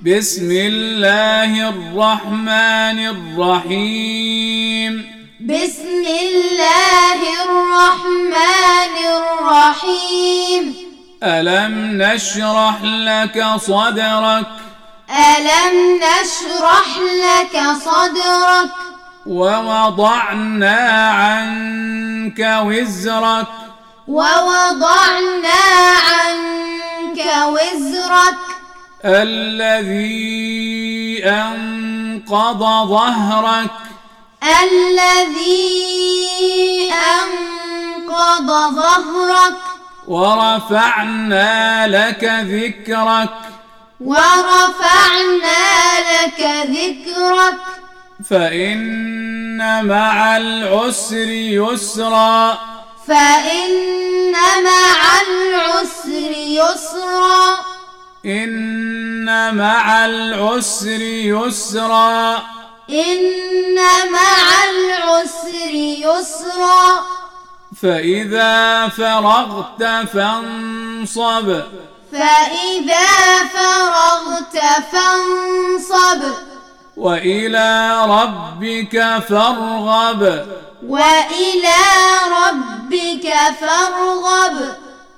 بسم الله الرحمن الرحيم. بسم الله الرحمن الرحيم. ألم نشرح لك صدرك. ألم نشرح لك صدرك. ووضعنا عنك وزرك. ووضعنا عنك وزرك الذي أنقض ظهرك. الذي أنقض ظهرك. ورفعنا لك ذكرك. ورفعنا لك ذكرك فإن مع العسر يسرا. فإن مع العسر يسرا. إن مع العسر يسرا. إن مع العسر يسرا. فإذا فرغت فانصب. فإذا فرغت فانصب. وإلى ربك فارغب. وإلى ربك فارغب.